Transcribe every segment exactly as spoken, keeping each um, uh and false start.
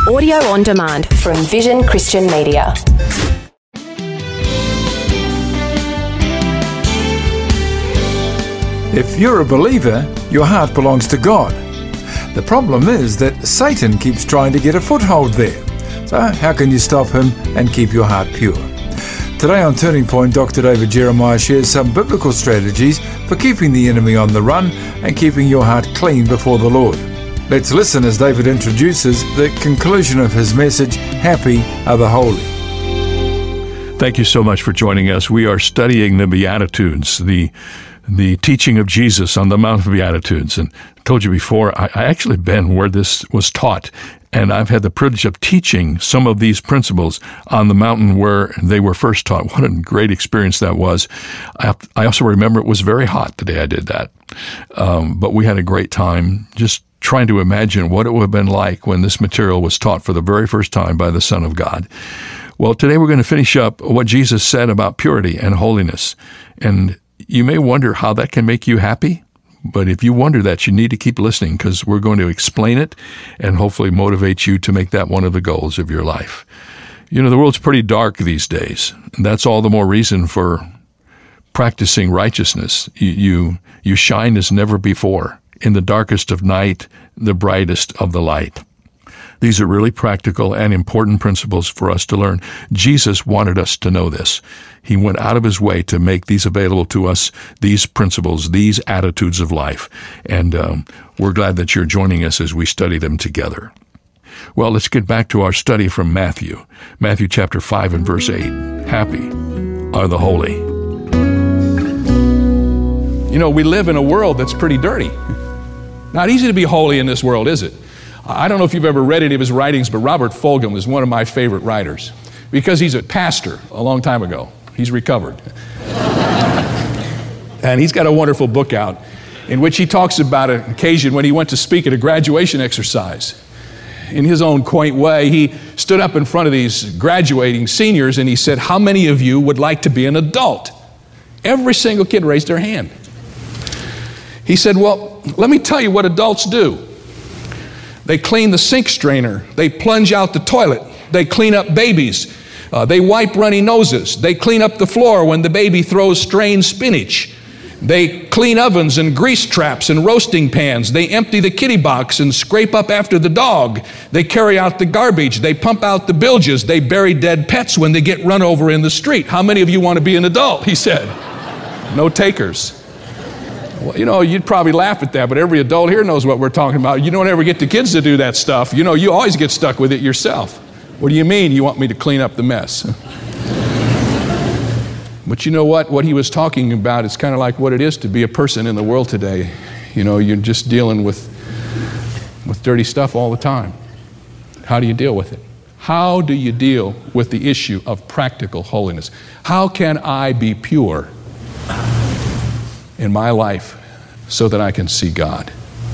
Audio on demand from Vision Christian Media. If you're a believer, your heart belongs to God. The problem is that Satan keeps trying to get a foothold there. So how can you stop him and keep your heart pure? Today on Turning Point, Doctor David Jeremiah shares some biblical strategies for keeping the enemy on the run and keeping your heart clean before the Lord. Let's listen as David introduces the conclusion of his message, Happy are the Holy. Thank you so much for joining us. We are studying the Beatitudes, the the teaching of Jesus on the Mount of Beatitudes. And I told you before, I, I actually been where this was taught, and I've had the privilege of teaching some of these principles on the mountain where they were first taught. What a great experience that was. I, I also remember it was very hot the day I did that. Um, but we had a great time just trying to imagine what it would have been like when this material was taught for the very first time by the Son of God. Well, today we're going to finish up what Jesus said about purity and holiness. And you may wonder how that can make you happy, but if you wonder that, you need to keep listening because we're going to explain it and hopefully motivate you to make that one of the goals of your life. You know, the world's pretty dark these days, and that's all the more reason for practicing righteousness. You, you, you shine as never before. In the darkest of night, the brightest of the light. These are really practical and important principles for us to learn. Jesus wanted us to know this. He went out of his way to make these available to us, these principles, these attitudes of life. And um, we're glad that you're joining us as we study them together. Well, let's get back to our study from Matthew. Matthew chapter five and verse eight. Happy are the holy. You know, we live in a world that's pretty dirty. Not easy to be holy in this world, is it? I don't know if you've ever read any of his writings, but Robert Fulghum is one of my favorite writers because he's a pastor a long time ago. He's recovered. And he's got a wonderful book out in which he talks about an occasion when he went to speak at a graduation exercise. In his own quaint way, he stood up in front of these graduating seniors and he said, "How many of you would like to be an adult?" Every single kid raised their hand. He said, "Well, let me tell you what adults do. They clean the sink strainer. They plunge out the toilet. They clean up babies. Uh, they wipe runny noses. They clean up the floor when the baby throws strained spinach. They clean ovens and grease traps and roasting pans. They empty the kitty box and scrape up after the dog. They carry out the garbage. They pump out the bilges. They bury dead pets when they get run over in the street." How many of you want to be an adult? He said. No takers. Well, you know, you'd probably laugh at that, but every adult here knows what we're talking about. You don't ever get the kids to do that stuff. You know, you always get stuck with it yourself. What do you mean you want me to clean up the mess? But you know what? What he was talking about is kind of like what it is to be a person in the world today. You know, you're just dealing with, with dirty stuff all the time. How do you deal with it? How do you deal with the issue of practical holiness? How can I be pure in my life so that I can see God?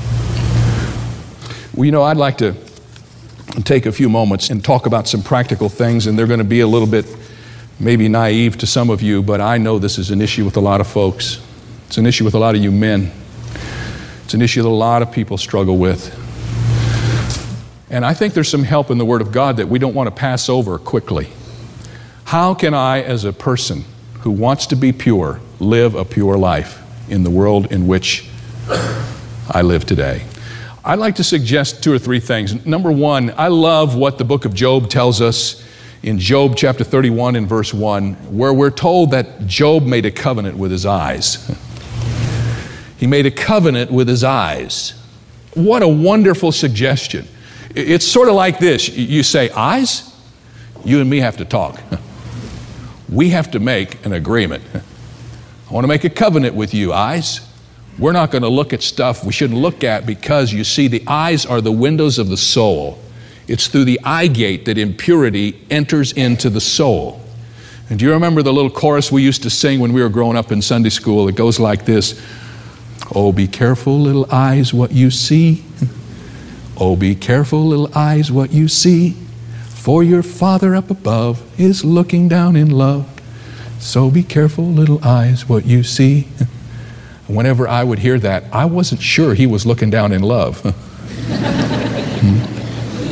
Well, you know, I'd like to take a few moments and talk about some practical things, and they're going to be a little bit maybe naive to some of you, but I know this is an issue with a lot of folks. It's an issue with a lot of you men. It's an issue that a lot of people struggle with. And I think there's some help in the Word of God that we don't want to pass over quickly. How can I, as a person who wants to be pure, live a pure life in the world in which I live today? I'd like to suggest two or three things. Number one, I love what the book of Job tells us in Job chapter thirty-one and verse one, where we're told that Job made a covenant with his eyes. He made a covenant with his eyes. What a wonderful suggestion. It's sort of like this. You say, eyes? You and me have to talk. We have to make an agreement. I want to make a covenant with you, eyes. We're not going to look at stuff we shouldn't look at because, you see, the eyes are the windows of the soul. It's through the eye gate that impurity enters into the soul. And do you remember the little chorus we used to sing when we were growing up in Sunday school? It goes like this. Oh, be careful, little eyes, what you see. Oh, be careful, little eyes, what you see. For your Father up above is looking down in love. So be careful, little eyes, what you see. Whenever I would hear that, I wasn't sure he was looking down in love.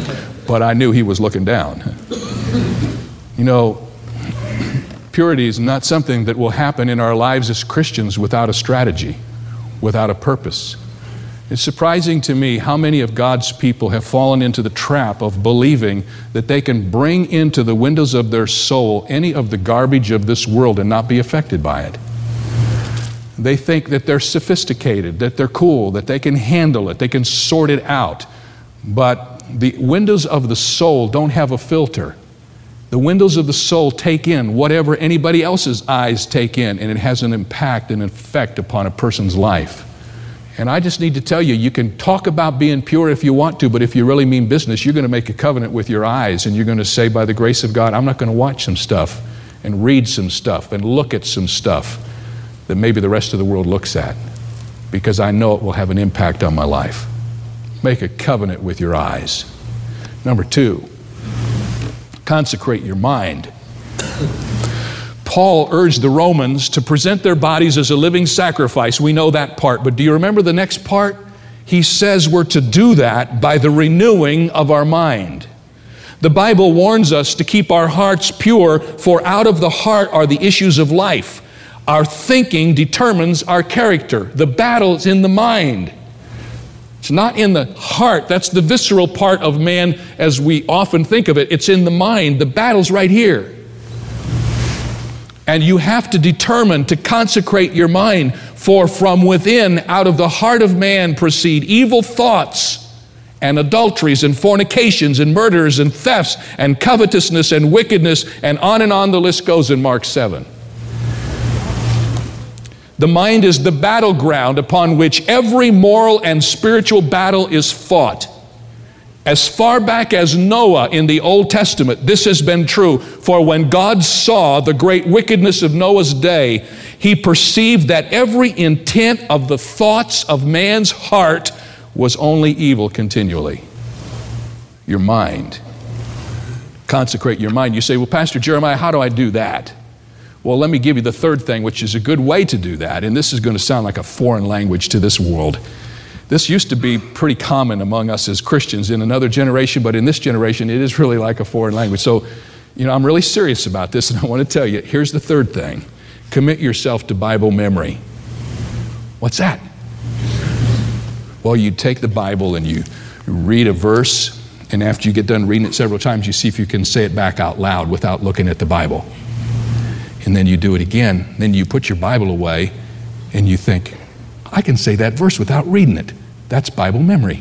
but I knew he was looking down. You know, purity is not something that will happen in our lives as Christians without a strategy, without a purpose. It's surprising to me how many of God's people have fallen into the trap of believing that they can bring into the windows of their soul any of the garbage of this world and not be affected by it. They think that they're sophisticated, that they're cool, that they can handle it, they can sort it out. But the windows of the soul don't have a filter. The windows of the soul take in whatever anybody else's eyes take in, and it has an impact and effect upon a person's life. And I just need to tell you, you can talk about being pure if you want to, but if you really mean business, you're going to make a covenant with your eyes, and you're going to say, by the grace of God, I'm not going to watch some stuff and read some stuff and look at some stuff that maybe the rest of the world looks at, because I know it will have an impact on my life. Make a covenant with your eyes. Number two, consecrate your mind. Paul urged the Romans to present their bodies as a living sacrifice. We know that part, but do you remember the next part? He says we're to do that by the renewing of our mind. The Bible warns us to keep our hearts pure, for out of the heart are the issues of life. Our thinking determines our character. The battle is in the mind. It's not in the heart. That's the visceral part of man as we often think of it. It's in the mind. The battle's right here. And you have to determine to consecrate your mind, for from within, out of the heart of man, proceed evil thoughts and adulteries and fornications and murders and thefts and covetousness and wickedness, and on and on the list goes in Mark seven. The mind is the battleground upon which every moral and spiritual battle is fought. As far back as Noah in the Old Testament, this has been true. For when God saw the great wickedness of Noah's day, he perceived that every intent of the thoughts of man's heart was only evil continually. Your mind. Consecrate your mind. You say, well, Pastor Jeremiah, how do I do that? Well, let me give you the third thing, which is a good way to do that. And this is going to sound like a foreign language to this world. This used to be pretty common among us as Christians in another generation, but in this generation, it is really like a foreign language. So, you know, I'm really serious about this, and I want to tell you, here's the third thing. Commit yourself to Bible memory. What's that? Well, you take the Bible and you read a verse, and after you get done reading it several times, you see if you can say it back out loud without looking at the Bible. And then you do it again. Then you put your Bible away, and you think, I can say that verse without reading it. That's Bible memory.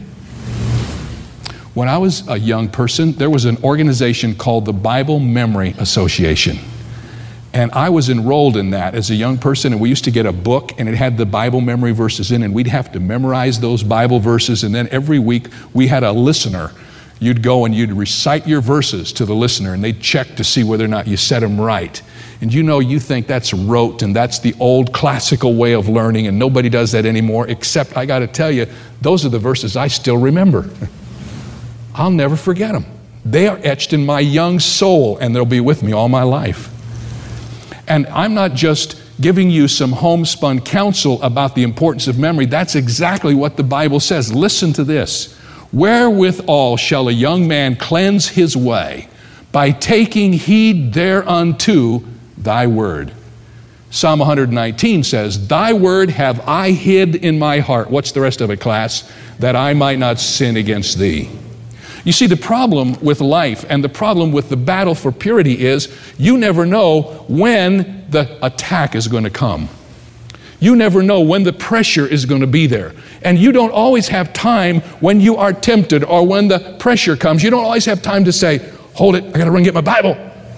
When I was a young person, there was an organization called the Bible Memory Association. And I was enrolled in that as a young person, and we used to get a book, and it had the Bible memory verses in, and we'd have to memorize those Bible verses, and then every week we had a listener. You'd go and you'd recite your verses to the listener, and they'd check to see whether or not you said them right. And you know, you think that's rote, and that's the old classical way of learning, and nobody does that anymore, except I got to tell you, those are the verses I still remember. I'll never forget them. They are etched in my young soul, and they'll be with me all my life. And I'm not just giving you some homespun counsel about the importance of memory. That's exactly what the Bible says. Listen to this. Wherewithal shall a young man cleanse his way? By taking heed thereunto thy word. Psalm one nineteen says, thy word have I hid in my heart. What's the rest of it, class? That I might not sin against thee. You see, the problem with life and the problem with the battle for purity is you never know when the attack is going to come. You never know when the pressure is going to be there. And you don't always have time when you are tempted or when the pressure comes. You don't always have time to say, hold it, I got to run and get my Bible.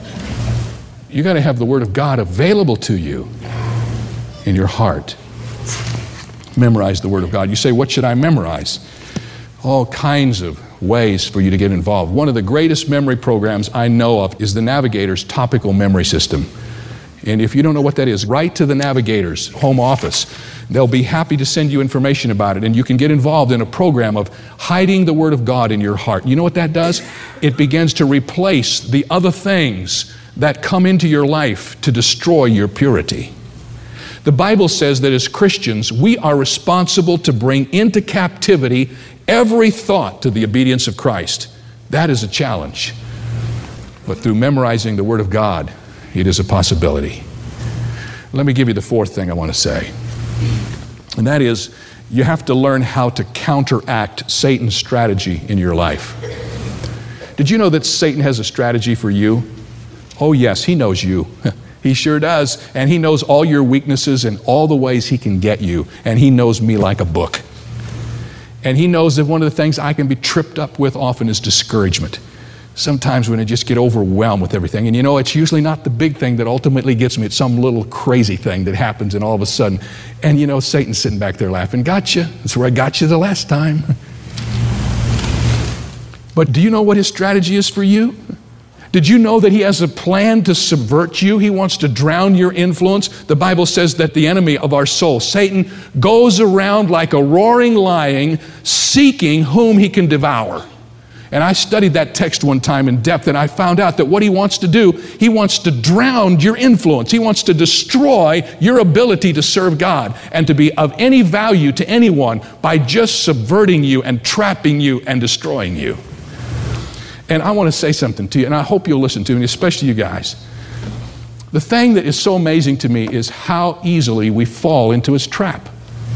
You got to have the Word of God available to you in your heart. Memorize the Word of God. You say, what should I memorize? All kinds of ways for you to get involved. One of the greatest memory programs I know of is the Navigator's Topical Memory System. And if you don't know what that is, write to the Navigator's home office. They'll be happy to send you information about it, and you can get involved in a program of hiding the Word of God in your heart. You know what that does? It begins to replace the other things that come into your life to destroy your purity. The Bible says that as Christians, we are responsible to bring into captivity every thought to the obedience of Christ. That is a challenge. But through memorizing the Word of God, it is a possibility. Let me give you the fourth thing I want to say. And that is, you have to learn how to counteract Satan's strategy in your life. Did you know that Satan has a strategy for you? Oh yes, he knows you. He sure does. And he knows all your weaknesses and all the ways he can get you. And he knows me like a book. And he knows that one of the things I can be tripped up with often is discouragement. Sometimes when I just get overwhelmed with everything. And you know, it's usually not the big thing that ultimately gets me. It's some little crazy thing that happens and all of a sudden. And you know, Satan's sitting back there laughing. Gotcha. That's where I got you the last time. But do you know what his strategy is for you? Did you know that he has a plan to subvert you? He wants to drown your influence. The Bible says that the enemy of our soul, Satan, goes around like a roaring lion, seeking whom he can devour. And I studied that text one time in depth, and I found out that what he wants to do, he wants to drown your influence. He wants to destroy your ability to serve God and to be of any value to anyone by just subverting you and trapping you and destroying you. And I want to say something to you, and I hope you'll listen to me, especially you guys. The thing that is so amazing to me is how easily we fall into his trap.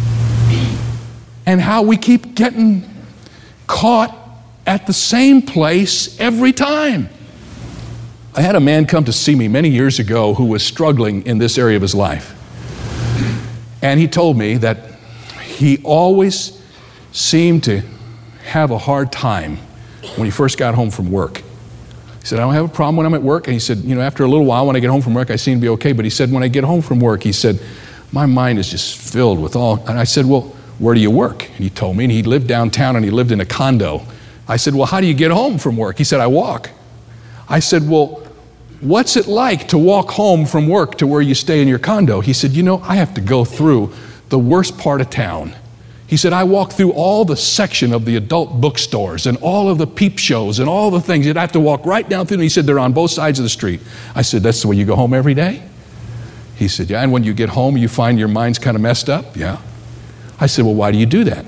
And how we keep getting caught at the same place every time. I had a man come to see me many years ago who was struggling in this area of his life. And he told me that he always seemed to have a hard time when he first got home from work. He said, I don't have a problem when I'm at work. And he said, you know, after a little while when I get home from work, I seem to be okay. But he said, when I get home from work, he said, my mind is just filled with all. And I said, well, where do you work? And he told me, and he lived downtown and he lived in a condo. I said, well, how do you get home from work? He said, I walk. I said, well, what's it like to walk home from work to where you stay in your condo? He said, you know, I have to go through the worst part of town. He said, I walk through all the section of the adult bookstores and all of the peep shows and all the things. You'd have to walk right down through them. He said, they're on both sides of the street. I said, that's the way you go home every day? He said, yeah, and when you get home, you find your mind's kind of messed up? Yeah. I said, well, why do you do that?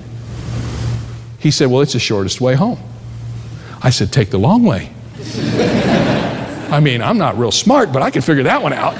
He said, well, it's the shortest way home. I said, take the long way. I mean, I'm not real smart, but I can figure that one out.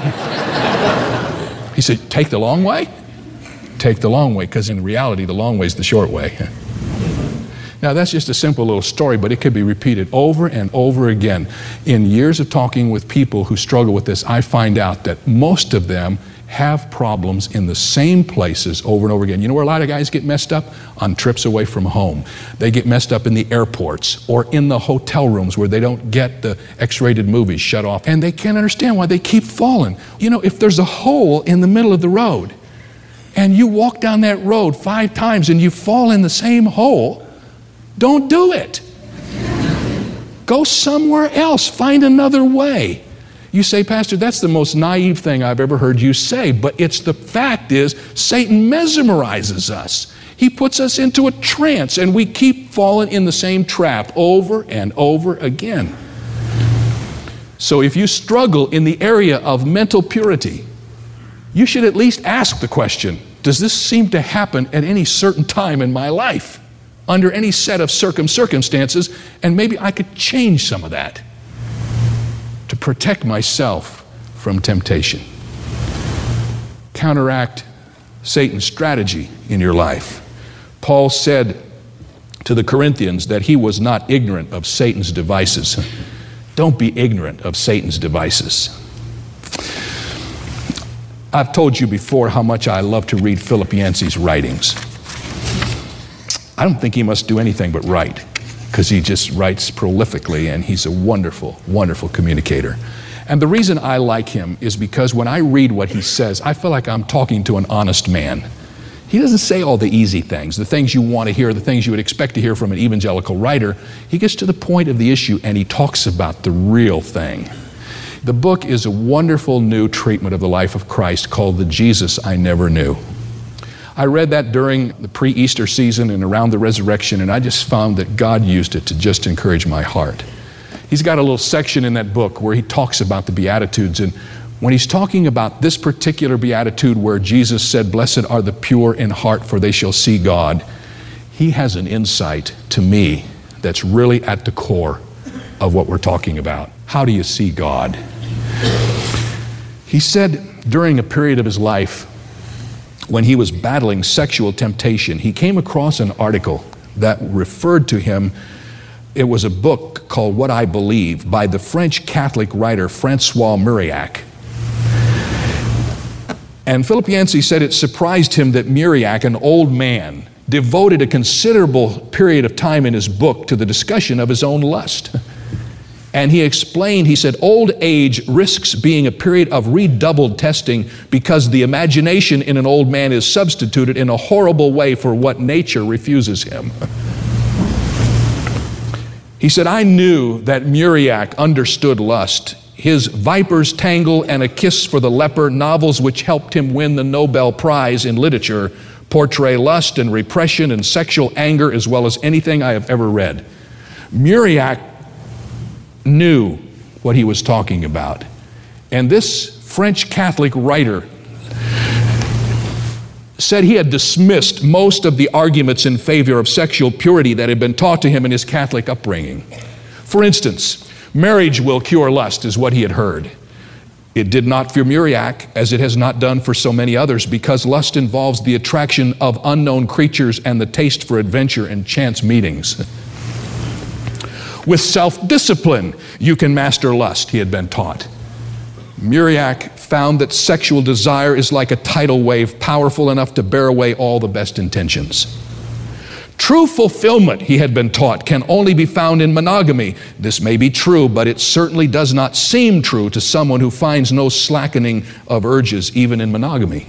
He said, take the long way? Take the long way, because in reality, the long way is the short way. Now, that's just a simple little story, but it could be repeated over and over again. In years of talking with people who struggle with this, I find out that most of them have problems in the same places over and over again. You know where a lot of guys get messed up? On trips away from home. They get messed up in the airports or in the hotel rooms where they don't get the X-rated movies shut off. And they can't understand why they keep falling. You know, if there's a hole in the middle of the road and you walk down that road five times and you fall in the same hole, don't do it. Go somewhere else. Find another way. You say, Pastor, that's the most naive thing I've ever heard you say, but it's the fact is Satan mesmerizes us. He puts us into a trance and we keep falling in the same trap over and over again. So if you struggle in the area of mental purity, you should at least ask the question, does this seem to happen at any certain time in my life, under any set of circum circumstances, and maybe I could change some of that to protect myself from temptation. Counteract Satan's strategy in your life. Paul said to the Corinthians that he was not ignorant of Satan's devices. Don't be ignorant of Satan's devices. I've told you before how much I love to read Philip Yancey's writings. I don't think he must do anything but write, because he just writes prolifically and he's a wonderful, wonderful communicator. And the reason I like him is because when I read what he says, I feel like I'm talking to an honest man. He doesn't say all the easy things, the things you want to hear, the things you would expect to hear from an evangelical writer. He gets to the point of the issue and he talks about the real thing. The book is a wonderful new treatment of the life of Christ called The Jesus I Never Knew. I read that during the pre-Easter season and around the resurrection, and I just found that God used it to just encourage my heart. He's got a little section in that book where he talks about the Beatitudes, and when he's talking about this particular Beatitude where Jesus said, "Blessed are the pure in heart, for they shall see God," he has an insight to me that's really at the core of what we're talking about. How do you see God? He said during a period of his life when he was battling sexual temptation, he came across an article that referred to him. It was a book called What I Believe by the French Catholic writer Francois Mauriac. And Philip Yancey said it surprised him that Mauriac, an old man, devoted a considerable period of time in his book to the discussion of his own lust. And he explained, he said, old age risks being a period of redoubled testing because the imagination in an old man is substituted in a horrible way for what nature refuses him. He said, I knew that Mauriac understood lust. His Viper's Tangle and A Kiss for the Leper, novels which helped him win the Nobel Prize in literature, portray lust and repression and sexual anger as well as anything I have ever read. Mauriac knew what he was talking about. And this French Catholic writer said he had dismissed most of the arguments in favor of sexual purity that had been taught to him in his Catholic upbringing. For instance, marriage will cure lust is what he had heard. It did not for Mauriac, as it has not done for so many others, because lust involves the attraction of unknown creatures and the taste for adventure and chance meetings. With self-discipline, you can master lust, he had been taught. Mauriac found that sexual desire is like a tidal wave, powerful enough to bear away all the best intentions. True fulfillment, he had been taught, can only be found in monogamy. This may be true, but it certainly does not seem true to someone who finds no slackening of urges even in monogamy.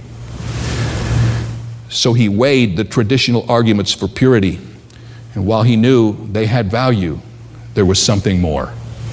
So he weighed the traditional arguments for purity, and while he knew they had value, there was something more.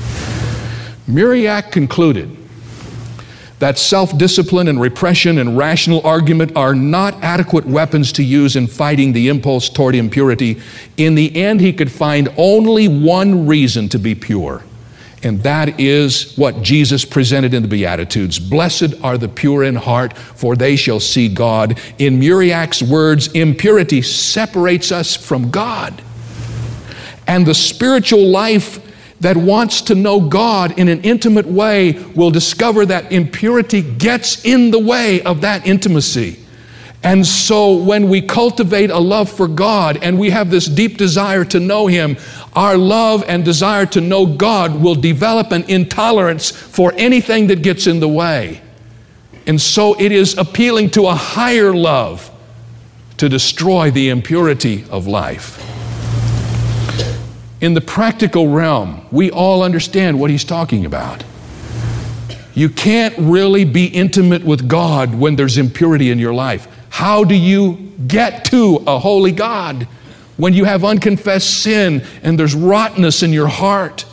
Mauriac concluded that self-discipline and repression and rational argument are not adequate weapons to use in fighting the impulse toward impurity. In the end, he could find only one reason to be pure, and that is what Jesus presented in the Beatitudes. Blessed are the pure in heart, for they shall see God. In Mauriac's words, impurity separates us from God. And the spiritual life that wants to know God in an intimate way will discover that impurity gets in the way of that intimacy. And so when we cultivate a love for God and we have this deep desire to know Him, our love and desire to know God will develop an intolerance for anything that gets in the way. And so it is appealing to a higher love to destroy the impurity of life. In the practical realm, we all understand what he's talking about. You can't really be intimate with God when there's impurity in your life. How do you get to a holy God when you have unconfessed sin and there's rottenness in your heart?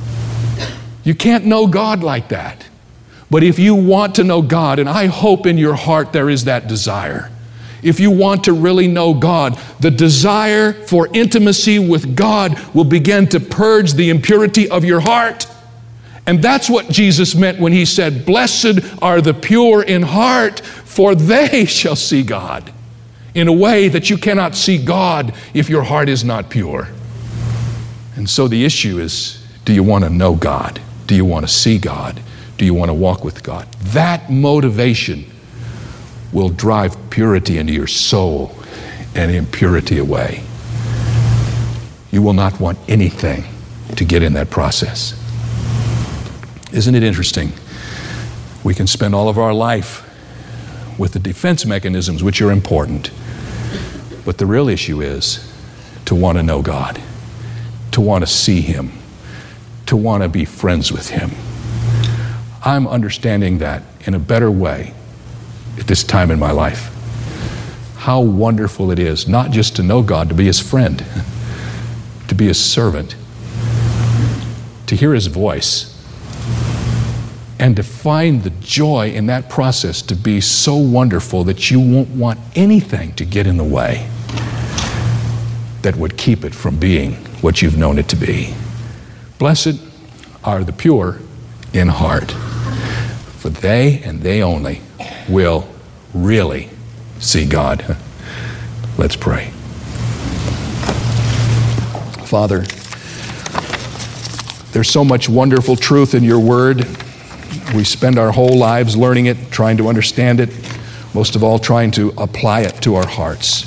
You can't know God like that. But if you want to know God, and I hope in your heart there is that desire, if you want to really know God, the desire for intimacy with God will begin to purge the impurity of your heart. And that's what Jesus meant when he said, blessed are the pure in heart, for they shall see God. In a way that you cannot see God if your heart is not pure. And so the issue is, do you want to know God? Do you want to see God? Do you want to walk with God? That motivation will drive purity into your soul and impurity away. You will not want anything to get in that process. Isn't it interesting? We can spend all of our life with the defense mechanisms, which are important. But the real issue is to want to know God, to want to see Him, to want to be friends with Him. I'm understanding that in a better way at this time in my life. How wonderful it is not just to know God, to be His friend, to be His servant, to hear His voice, and to find the joy in that process to be so wonderful that you won't want anything to get in the way that would keep it from being what you've known it to be. Blessed are the pure in heart, for they and they only will really see God. Let's pray. There's so much wonderful truth in your word. We spend our whole lives learning it, trying to understand it, most of all trying to apply it to our hearts.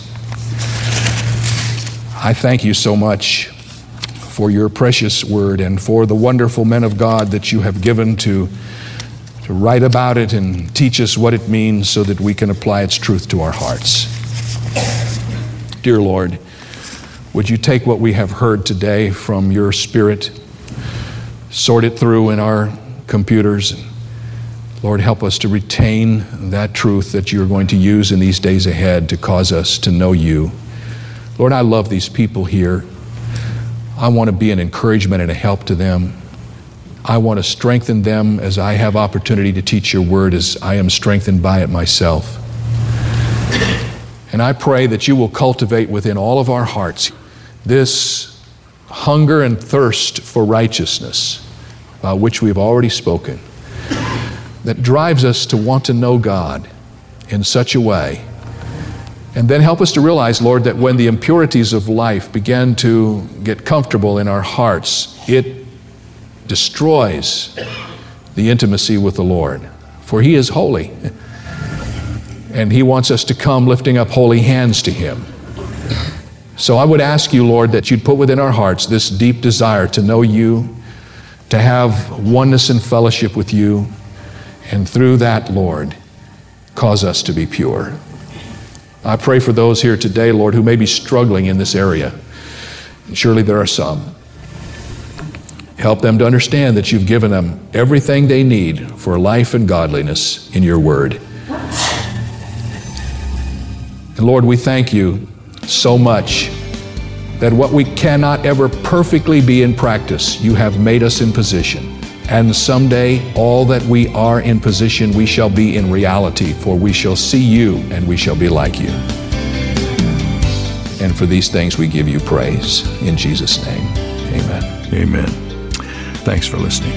I thank you so much for your precious word and for the wonderful men of God that you have given to, to write about it and teach us what it means so that we can apply its truth to our hearts. Dear Lord, would you take what we have heard today from your Spirit, sort it through in our computers. Lord, help us to retain that truth that you're going to use in these days ahead to cause us to know you. Lord, I love these people here. I want to be an encouragement and a help to them. I want to strengthen them as I have opportunity to teach your word, as I am strengthened by it myself. And I pray that you will cultivate within all of our hearts this hunger and thirst for righteousness, about which we've already spoken, that drives us to want to know God in such a way. And then help us to realize, Lord, that when the impurities of life begin to get comfortable in our hearts, it destroys the intimacy with the Lord. For he is holy. And he wants us to come lifting up holy hands to him. So I would ask you, Lord, that you'd put within our hearts this deep desire to know you, to have oneness and fellowship with you, and through that, Lord, cause us to be pure. I pray for those here today, Lord, who may be struggling in this area. And surely there are some. Help them to understand that you've given them everything they need for life and godliness in your word. And Lord, we thank you so much that what we cannot ever perfectly be in practice, you have made us in position. And someday, all that we are in position, we shall be in reality, for we shall see you and we shall be like you. And for these things we give you praise. In Jesus' name, amen. Amen. Thanks for listening.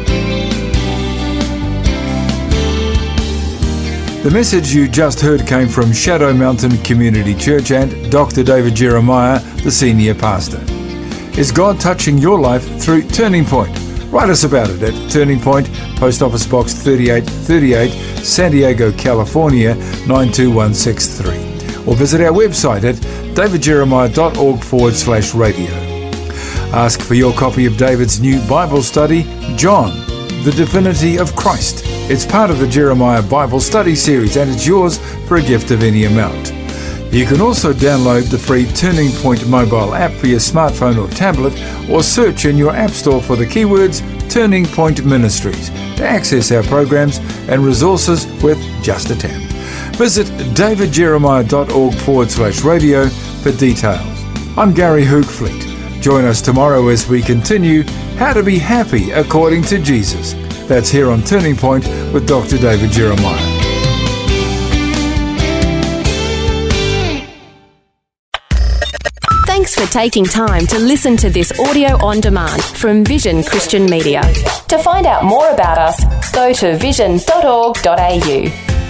The message you just heard came from Shadow Mountain Community Church and Doctor David Jeremiah, the senior pastor. Is God touching your life through Turning Point? Write us about it at Turning Point, Post Office Box thirty-eight thirty-eight, San Diego, California, nine two one six three. Or visit our website at davidjeremiah.org forward slash radio. Ask for your copy of David's new Bible study, John, the Divinity of Christ. It's part of the Jeremiah Bible Study series, and it's yours for a gift of any amount. You can also download the free Turning Point mobile app for your smartphone or tablet, or search in your app store for the keywords Turning Point Ministries to access our programs and resources with just a tap. Visit davidjeremiah.org forward slash radio for details. I'm Gary Hoogfleet. Join us tomorrow as we continue How to Be Happy According to Jesus. That's here on Turning Point with Doctor David Jeremiah. Thanks for taking time to listen to this audio on demand from Vision Christian Media. To find out more about us, go to vision dot org dot a u.